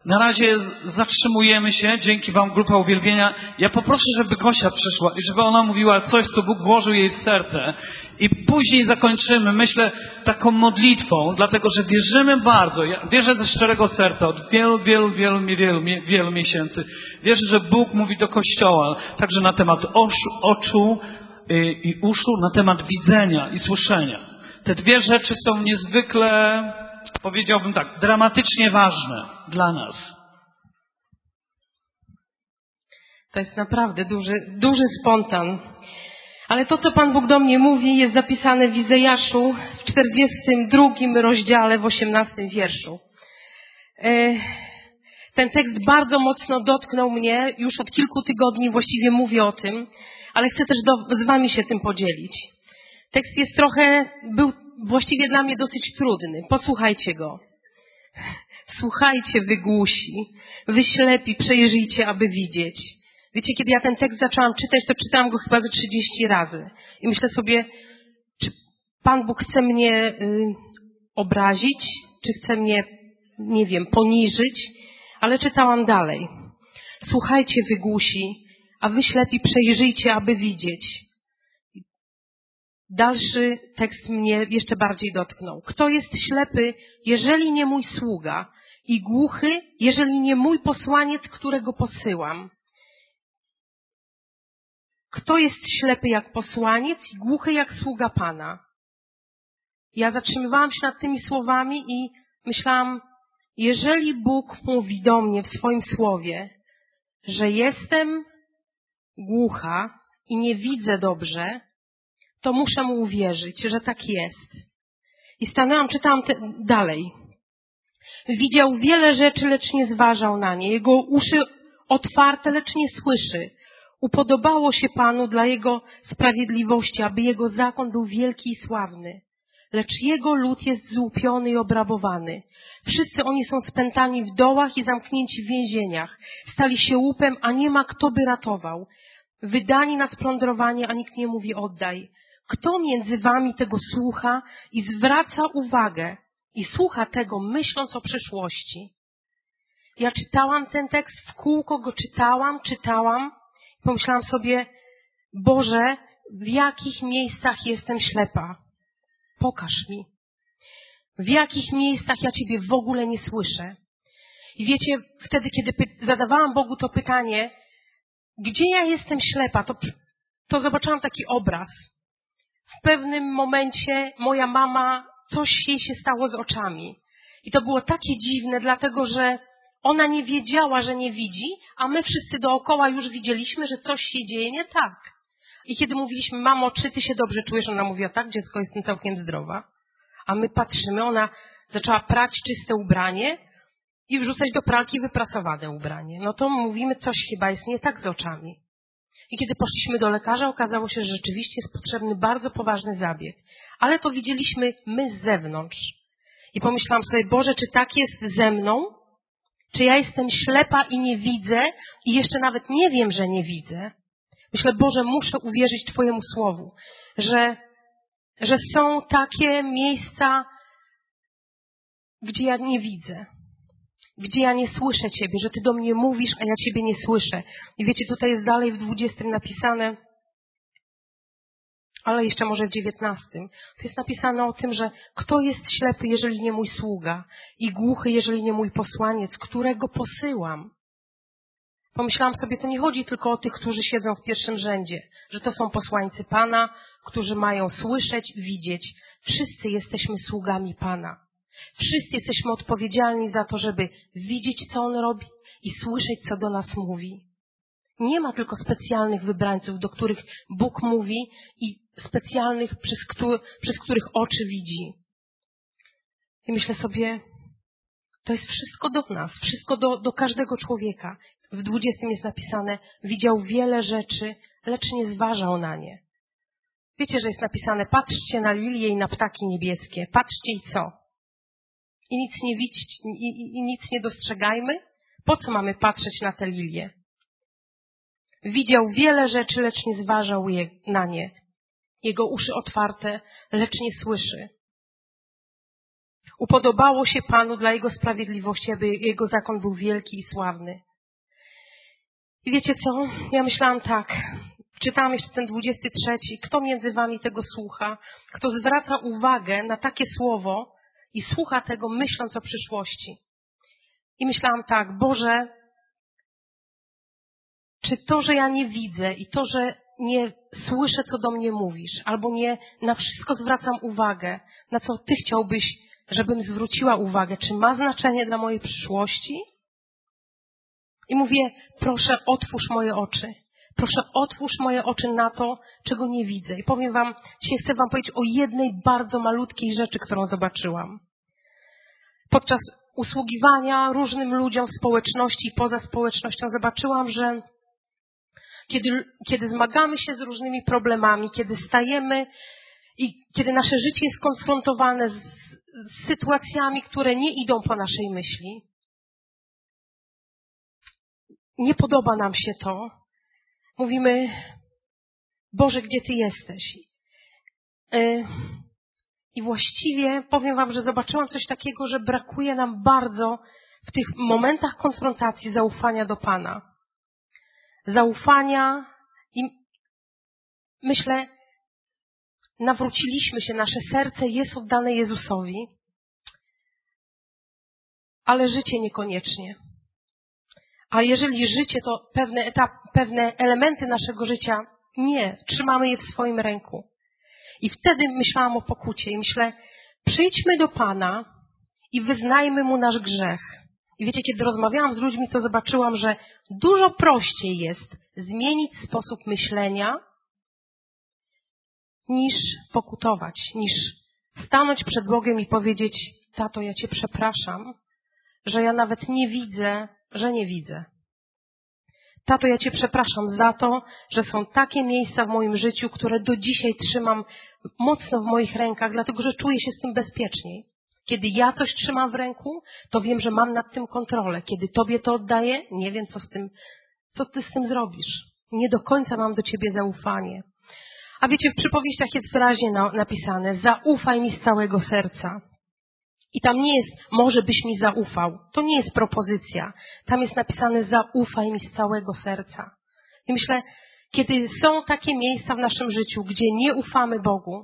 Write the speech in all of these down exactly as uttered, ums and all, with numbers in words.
Na razie zatrzymujemy się, dzięki Wam grupa uwielbienia. Ja poproszę, żeby Gosia przyszła i żeby ona mówiła coś, co Bóg włożył jej w serce. I później zakończymy, myślę, taką modlitwą, dlatego że wierzymy bardzo, ja wierzę ze szczerego serca od wielu, wielu, wielu, wielu, wielu miesięcy. Wierzę, że Bóg mówi do Kościoła, także na temat oczu, oczu i uszu, na temat widzenia i słyszenia. Te dwie rzeczy są niezwykle, powiedziałbym tak, dramatycznie ważne dla nas. To jest naprawdę duży, duży spontan. Ale to, co Pan Bóg do mnie mówi, jest zapisane w Izajaszu w czterdziestym drugim rozdziale, w osiemnastym wierszu. Ten tekst bardzo mocno dotknął mnie. Już od kilku tygodni właściwie mówię o tym, ale chcę też do, z Wami się tym podzielić. Tekst jest trochę, był właściwie dla mnie dosyć trudny. Posłuchajcie go. Słuchajcie, wy głusi, wy ślepi, przejrzyjcie, aby widzieć. Wiecie, kiedy ja ten tekst zaczęłam czytać, to czytałam go chyba ze trzydzieści razy. I myślę sobie, czy Pan Bóg chce mnie y, obrazić, czy chce mnie, nie wiem, poniżyć, ale czytałam dalej. Słuchajcie, wy głusi, a wy ślepi, przejrzyjcie, aby widzieć. Dalszy tekst mnie jeszcze bardziej dotknął. Kto jest ślepy, jeżeli nie mój sługa, i głuchy, jeżeli nie mój posłaniec, którego posyłam? Kto jest ślepy jak posłaniec i głuchy jak sługa Pana? Ja zatrzymywałam się nad tymi słowami i myślałam, jeżeli Bóg mówi do mnie w swoim słowie, że jestem głucha i nie widzę dobrze, to muszę mu uwierzyć, że tak jest. I stanęłam, czytałam te, dalej. Widział wiele rzeczy, lecz nie zważał na nie. Jego uszy otwarte, lecz nie słyszy. Upodobało się Panu dla Jego sprawiedliwości, aby Jego zakon był wielki i sławny. Lecz Jego lud jest złupiony i obrabowany. Wszyscy oni są spętani w dołach i zamknięci w więzieniach. Stali się łupem, a nie ma kto by ratował. Wydani na splądrowanie, a nikt nie mówi oddaj. Kto między wami tego słucha i zwraca uwagę i słucha tego, myśląc o przyszłości? Ja czytałam ten tekst, w kółko go czytałam, czytałam. Pomyślałam sobie, Boże, w jakich miejscach jestem ślepa? Pokaż mi. W jakich miejscach ja Ciebie w ogóle nie słyszę? I wiecie, wtedy, kiedy py- zadawałam Bogu to pytanie, gdzie ja jestem ślepa, to, to zobaczyłam taki obraz. W pewnym momencie moja mama, coś jej się stało z oczami. I to było takie dziwne, dlatego że ona nie wiedziała, że nie widzi, a my wszyscy dookoła już widzieliśmy, że coś się dzieje nie tak. I kiedy mówiliśmy, mamo, czy ty się dobrze czujesz? Ona mówiła, tak, dziecko, jestem całkiem zdrowa. A my patrzymy, ona zaczęła prać czyste ubranie i wrzucać do pralki wyprasowane ubranie. No to mówimy, coś chyba jest nie tak z oczami. I kiedy poszliśmy do lekarza, okazało się, że rzeczywiście jest potrzebny bardzo poważny zabieg. Ale to widzieliśmy my z zewnątrz. I pomyślałam sobie, Boże, czy tak jest ze mną? Czy ja jestem ślepa i nie widzę i jeszcze nawet nie wiem, że nie widzę? Myślę, Boże, muszę uwierzyć Twojemu słowu, że, że są takie miejsca, gdzie ja nie widzę, gdzie ja nie słyszę Ciebie, że Ty do mnie mówisz, a ja Ciebie nie słyszę. I wiecie, tutaj jest dalej w dwudziestym napisane, ale jeszcze może w dziewiętnastym. To jest napisane o tym, że kto jest ślepy, jeżeli nie mój sługa, i głuchy, jeżeli nie mój posłaniec, którego posyłam. Pomyślałam sobie, to nie chodzi tylko o tych, którzy siedzą w pierwszym rzędzie, że to są posłańcy Pana, którzy mają słyszeć, widzieć. Wszyscy jesteśmy sługami Pana. Wszyscy jesteśmy odpowiedzialni za to, żeby widzieć, co On robi i słyszeć, co do nas mówi. Nie ma tylko specjalnych wybrańców, do których Bóg mówi i specjalnych, przez, któ- przez których oczy widzi. I myślę sobie, to jest wszystko do nas, wszystko do, do każdego człowieka. W dwudziestym jest napisane, widział wiele rzeczy, lecz nie zważał na nie. Wiecie, że jest napisane, patrzcie na lilie i na ptaki niebieskie, patrzcie i co? I nic nie widźcie, i, i, i nic nie dostrzegajmy? Po co mamy patrzeć na te lilie? Widział wiele rzeczy, lecz nie zważał je, na nie. Jego uszy otwarte, lecz nie słyszy. upodobało się Panu dla Jego sprawiedliwości, aby Jego zakon był wielki i sławny. I wiecie co? Ja myślałam tak. Czytałam jeszcze ten dwudziesty trzeci. Kto między wami tego słucha? Kto zwraca uwagę na takie słowo i słucha tego, myśląc o przyszłości? I myślałam tak, Boże, czy to, że ja nie widzę i to, że nie słyszę, co do mnie mówisz, albo nie na wszystko zwracam uwagę, na co Ty chciałbyś, żebym zwróciła uwagę, czy ma znaczenie dla mojej przyszłości? I mówię, proszę, otwórz moje oczy. Proszę, otwórz moje oczy na to, czego nie widzę. I powiem wam, dzisiaj chcę wam powiedzieć o jednej bardzo malutkiej rzeczy, którą zobaczyłam. Podczas usługiwania różnym ludziom w społeczności i poza społecznością zobaczyłam, że kiedy, kiedy zmagamy się z różnymi problemami, kiedy stajemy i kiedy nasze życie jest konfrontowane z, z sytuacjami, które nie idą po naszej myśli, nie podoba nam się to. Mówimy, Boże, gdzie Ty jesteś? I właściwie powiem wam, że zobaczyłam coś takiego, że brakuje nam bardzo w tych momentach konfrontacji zaufania do Pana. Zaufania i myślę, nawróciliśmy się, nasze serce jest oddane Jezusowi, ale życie niekoniecznie. A jeżeli życie, to pewne etapy, pewne elementy naszego życia nie, trzymamy je w swoim ręku. I wtedy myślałam o pokucie i myślę, przyjdźmy do Pana i wyznajmy Mu nasz grzech. I wiecie, kiedy rozmawiałam z ludźmi, to zobaczyłam, że dużo prościej jest zmienić sposób myślenia niż pokutować, niż stanąć przed Bogiem i powiedzieć, tato, ja Cię przepraszam, że ja nawet nie widzę, że nie widzę. Tato, ja Cię przepraszam za to, że są takie miejsca w moim życiu, które do dzisiaj trzymam mocno w moich rękach, dlatego że czuję się z tym bezpieczniej. Kiedy ja coś trzymam w ręku, to wiem, że mam nad tym kontrolę. Kiedy Tobie to oddaję, nie wiem, co z tym, co Ty z tym zrobisz. Nie do końca mam do Ciebie zaufanie. A wiecie, w przypowieściach jest wyraźnie napisane, zaufaj mi z całego serca. I tam nie jest, może byś mi zaufał. To nie jest propozycja. Tam jest napisane, zaufaj mi z całego serca. I myślę, kiedy są takie miejsca w naszym życiu, gdzie nie ufamy Bogu,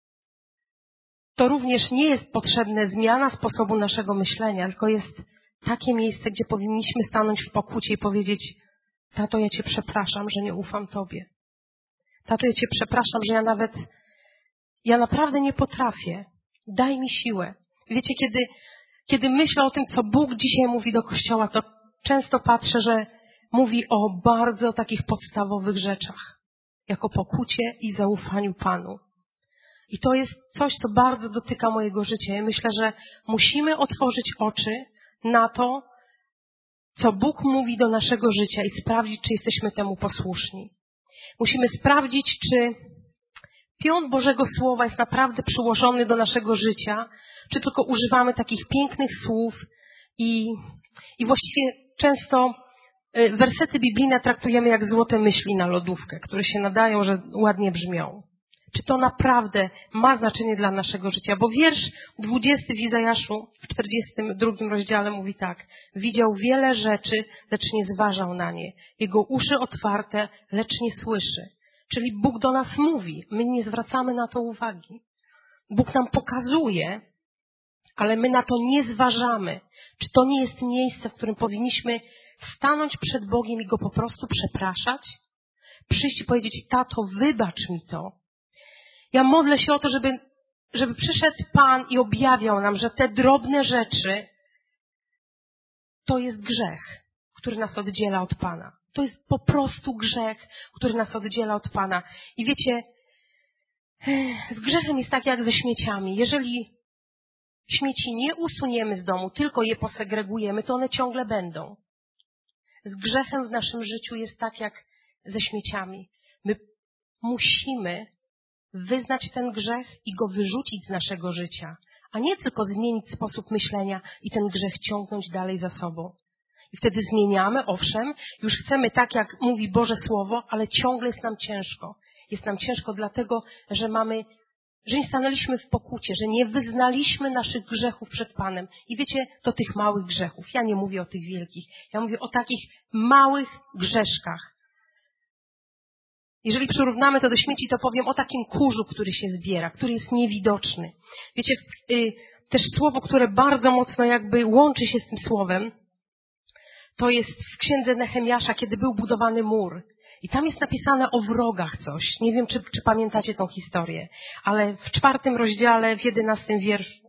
to również nie jest potrzebna zmiana sposobu naszego myślenia, tylko jest takie miejsce, gdzie powinniśmy stanąć w pokucie i powiedzieć, tato, ja Cię przepraszam, że nie ufam Tobie. Tato, ja Cię przepraszam, że ja nawet, ja naprawdę nie potrafię. Daj mi siłę. Wiecie, kiedy, kiedy myślę o tym, co Bóg dzisiaj mówi do Kościoła, to często patrzę, że mówi o bardzo takich podstawowych rzeczach, jako pokucie i zaufaniu Panu. I to jest coś, co bardzo dotyka mojego życia. I myślę, że musimy otworzyć oczy na to, co Bóg mówi do naszego życia i sprawdzić, czy jesteśmy temu posłuszni. Musimy sprawdzić, czy pion Bożego Słowa jest naprawdę przyłożony do naszego życia, czy tylko używamy takich pięknych słów i, i właściwie często wersety biblijne traktujemy jak złote myśli na lodówkę, które się nadają, że ładnie brzmią. Czy to naprawdę ma znaczenie dla naszego życia? Bo wiersz dwudziesty w Izajaszu w czterdziestym drugim rozdziale mówi tak. Widział wiele rzeczy, lecz nie zważał na nie. Jego uszy otwarte, lecz nie słyszy. Czyli Bóg do nas mówi. My nie zwracamy na to uwagi. Bóg nam pokazuje, ale my na to nie zważamy. Czy to nie jest miejsce, w którym powinniśmy stanąć przed Bogiem i Go po prostu przepraszać? Przyjść i powiedzieć, tato, wybacz mi to. Ja modlę się o to, żeby, żeby przyszedł Pan i objawiał nam, że te drobne rzeczy to jest grzech, który nas oddziela od Pana. To jest po prostu grzech, który nas oddziela od Pana. I wiecie, z grzechem jest tak jak ze śmieciami. Jeżeli śmieci nie usuniemy z domu, tylko je posegregujemy, to one ciągle będą. Z grzechem w naszym życiu jest tak jak ze śmieciami. My musimy wyznać ten grzech i go wyrzucić z naszego życia, a nie tylko zmienić sposób myślenia i ten grzech ciągnąć dalej za sobą. I wtedy zmieniamy, owszem, już chcemy tak, jak mówi Boże Słowo, ale ciągle jest nam ciężko. Jest nam ciężko dlatego, że mamy że nie stanęliśmy w pokucie, że nie wyznaliśmy naszych grzechów przed Panem. I wiecie, to tych małych grzechów. Ja nie mówię o tych wielkich. Ja mówię o takich małych grzeszkach. Jeżeli przyrównamy to do śmieci, to powiem o takim kurzu, który się zbiera, który jest niewidoczny. Wiecie, y, też słowo, które bardzo mocno jakby łączy się z tym słowem, to jest w księdze Nehemiasza, kiedy był budowany mur. I tam jest napisane o wrogach coś. Nie wiem, czy, czy pamiętacie tą historię, ale w czwartym rozdziale, w jedenastym wierszu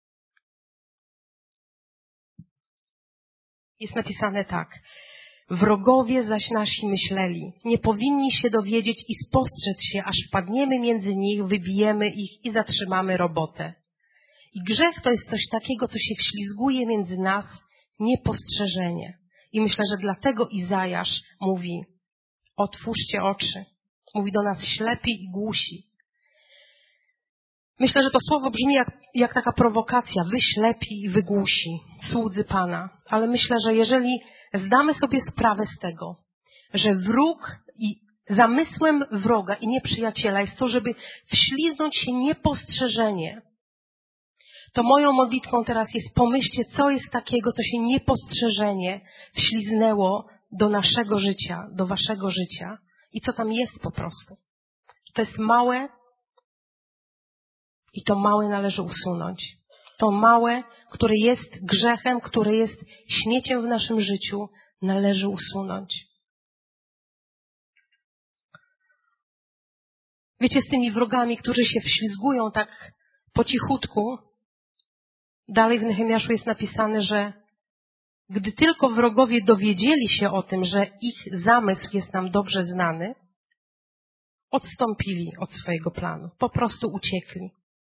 jest napisane tak. Wrogowie zaś nasi myśleli, nie powinni się dowiedzieć i spostrzec się, aż wpadniemy między nich, wybijemy ich i zatrzymamy robotę. I grzech to jest coś takiego, co się wślizguje między nas niepostrzeżenie. I myślę, że dlatego Izajasz mówi, otwórzcie oczy. Mówi do nas ślepi i głusi. Myślę, że to słowo brzmi jak, jak taka prowokacja. Wy ślepi i wy głusi, słudzy Pana. Ale myślę, że jeżeli zdamy sobie sprawę z tego, że wróg i zamysłem wroga i nieprzyjaciela jest to, żeby wśliznąć się niepostrzeżenie, to moją modlitwą teraz jest pomyślcie, co jest takiego, co się niepostrzeżenie wśliznęło do naszego życia, do waszego życia i co tam jest po prostu. To jest małe i to małe należy usunąć. To małe, które jest grzechem, które jest śmieciem w naszym życiu, należy usunąć. Wiecie, z tymi wrogami, którzy się wślizgują tak po cichutku, dalej w Nehemiaszu jest napisane, że gdy tylko wrogowie dowiedzieli się o tym, że ich zamysł jest nam dobrze znany, odstąpili od swojego planu. Po prostu uciekli.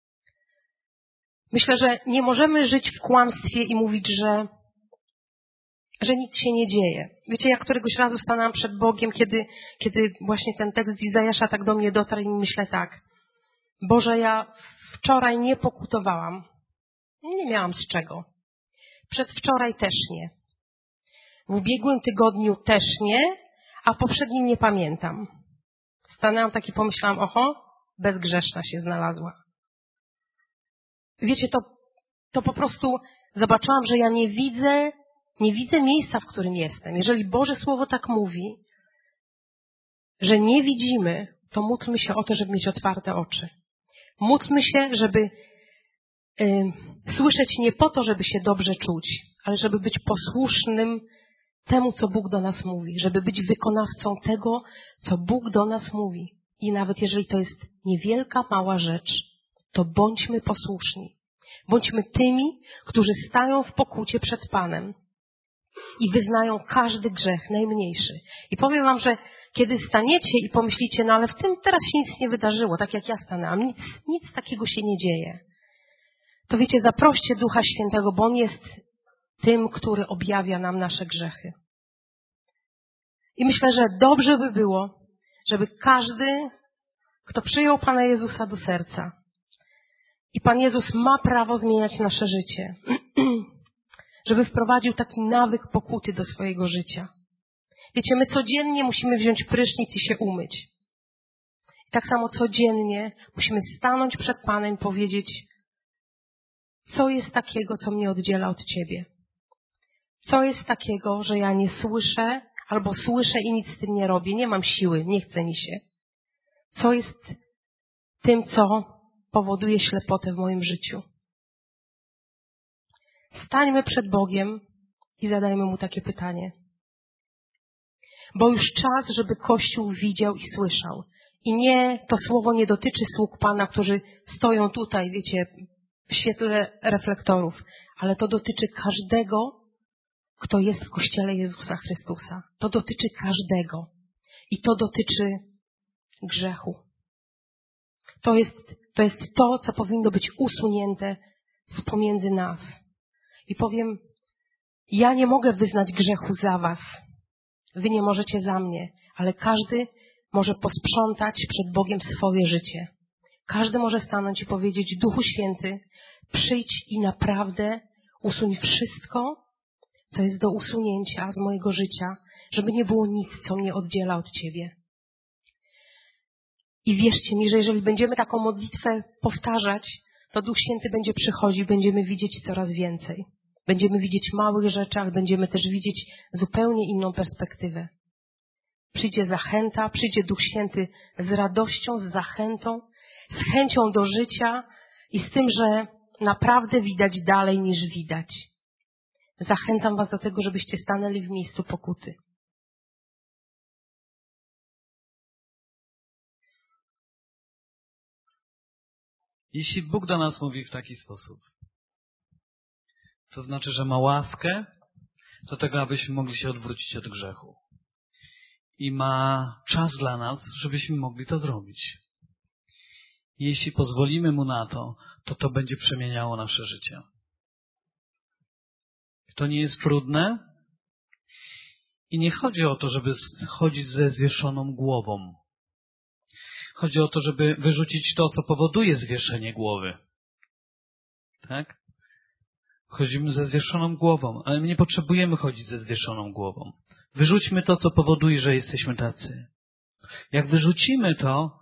Myślę, że nie możemy żyć w kłamstwie i mówić, że, że nic się nie dzieje. Wiecie, ja któregoś razu stanęłam przed Bogiem, kiedy, kiedy właśnie ten tekst Izajasza tak do mnie dotarł i myślę tak. Boże, ja wczoraj nie pokutowałam. Nie miałam z czego. Przedwczoraj też nie. W ubiegłym tygodniu też nie, a poprzednim nie pamiętam. Stanęłam tak i pomyślałam, oho, bezgrzeszna się znalazła. Wiecie, to, to po prostu zobaczyłam, że ja nie widzę, nie widzę miejsca, w którym jestem. Jeżeli Boże Słowo tak mówi, że nie widzimy, to módlmy się o to, żeby mieć otwarte oczy. Módlmy się, żeby y, słyszeć nie po to, żeby się dobrze czuć, ale żeby być posłusznym temu, co Bóg do nas mówi, żeby być wykonawcą tego, co Bóg do nas mówi. I nawet jeżeli to jest niewielka, mała rzecz, to bądźmy posłuszni. Bądźmy tymi, którzy stają w pokucie przed Panem i wyznają każdy grzech, najmniejszy. I powiem wam, że kiedy staniecie i pomyślicie, no ale w tym teraz się nic nie wydarzyło, tak jak ja stanęłam, nic, nic takiego się nie dzieje, to wiecie, zaproście Ducha Świętego, bo On jest tym, który objawia nam nasze grzechy. I myślę, że dobrze by było, żeby każdy, kto przyjął Pana Jezusa do serca, i Pan Jezus ma prawo zmieniać nasze życie, żeby wprowadził taki nawyk pokuty do swojego życia. Wiecie, my codziennie musimy wziąć prysznic i się umyć. I tak samo codziennie musimy stanąć przed Panem i powiedzieć, co jest takiego, co mnie oddziela od Ciebie. Co jest takiego, że ja nie słyszę, albo słyszę i nic z tym nie robię, nie mam siły, nie chce mi się. Co jest tym, co powoduje ślepotę w moim życiu. Stańmy przed Bogiem i zadajmy Mu takie pytanie. Bo już czas, żeby Kościół widział i słyszał. I nie, to słowo nie dotyczy sług Pana, którzy stoją tutaj, wiecie, w świetle reflektorów, ale to dotyczy każdego, kto jest w Kościele Jezusa Chrystusa. To dotyczy każdego. I to dotyczy grzechu. To jest, to jest to, co powinno być usunięte z pomiędzy nas. I powiem, ja nie mogę wyznać grzechu za was. Wy nie możecie za mnie, ale każdy może posprzątać przed Bogiem swoje życie. Każdy może stanąć i powiedzieć, Duchu Święty, przyjdź i naprawdę usuń wszystko, co jest do usunięcia z mojego życia, żeby nie było nic, co mnie oddziela od Ciebie. I wierzcie mi, że jeżeli będziemy taką modlitwę powtarzać, to Duch Święty będzie przychodził, będziemy widzieć coraz więcej. Będziemy widzieć małych rzeczy, ale będziemy też widzieć zupełnie inną perspektywę. Przyjdzie zachęta, przyjdzie Duch Święty z radością, z zachętą, z chęcią do życia i z tym, że naprawdę widać dalej niż widać. Zachęcam was do tego, żebyście stanęli w miejscu pokuty. Jeśli Bóg do nas mówi w taki sposób, to znaczy, że ma łaskę do tego, abyśmy mogli się odwrócić od grzechu. I ma czas dla nas, żebyśmy mogli to zrobić. Jeśli pozwolimy Mu na to, to to będzie przemieniało nasze życie. To nie jest trudne i nie chodzi o to, żeby chodzić ze zwieszoną głową. Chodzi o to, żeby wyrzucić to, co powoduje zwieszenie głowy. Tak? Chodzimy ze zwieszoną głową, ale my nie potrzebujemy chodzić ze zwieszoną głową. Wyrzućmy to, co powoduje, że jesteśmy tacy. Jak wyrzucimy to,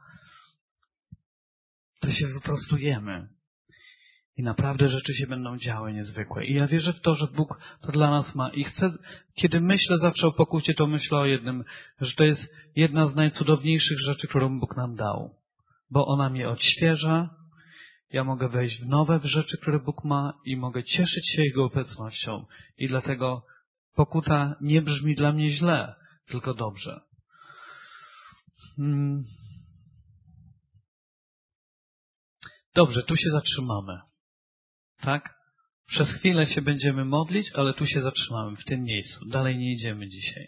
to się wyprostujemy. I naprawdę rzeczy się będą działy niezwykłe. I ja wierzę w to, że Bóg to dla nas ma. I chcę, kiedy myślę zawsze o pokucie, to myślę o jednym, że to jest jedna z najcudowniejszych rzeczy, którą Bóg nam dał. Bo ona mnie odświeża, ja mogę wejść w nowe w rzeczy, które Bóg ma i mogę cieszyć się Jego obecnością. I dlatego pokuta nie brzmi dla mnie źle, tylko dobrze. Hmm. Dobrze, tu się zatrzymamy. Tak? Przez chwilę się będziemy modlić, ale tu się zatrzymamy, w tym miejscu. Dalej nie idziemy dzisiaj.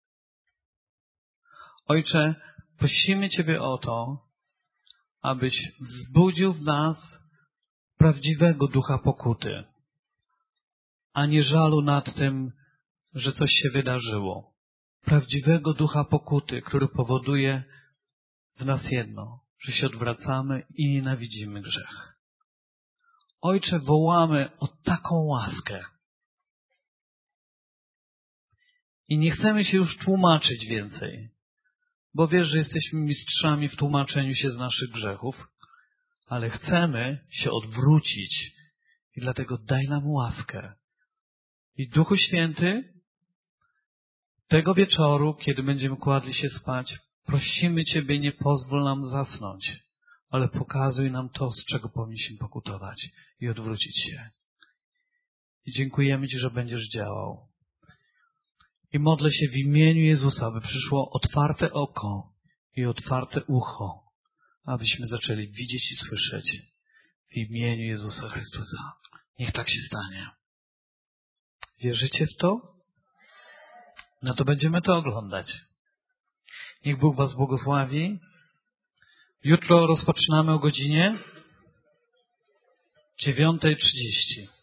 Ojcze, prosimy Ciebie o to, abyś wzbudził w nas prawdziwego ducha pokuty, a nie żalu nad tym, że coś się wydarzyło. Prawdziwego ducha pokuty, który powoduje w nas jedno, że się odwracamy i nienawidzimy grzech. Ojcze, wołamy o taką łaskę. I nie chcemy się już tłumaczyć więcej, bo wiesz, że jesteśmy mistrzami w tłumaczeniu się z naszych grzechów, ale chcemy się odwrócić i dlatego daj nam łaskę. I Duchu Święty, tego wieczoru, kiedy będziemy kładli się spać, prosimy Ciebie, nie pozwól nam zasnąć, ale pokazuj nam to, z czego powinniśmy pokutować i odwrócić się. I dziękujemy Ci, że będziesz działał. I modlę się w imieniu Jezusa, aby przyszło otwarte oko i otwarte ucho, abyśmy zaczęli widzieć i słyszeć. W imieniu Jezusa Chrystusa. Niech tak się stanie. Wierzycie w to? No to będziemy to oglądać. Niech Bóg was błogosławi. Jutro rozpoczynamy o godzinie dziewiąta trzydzieści.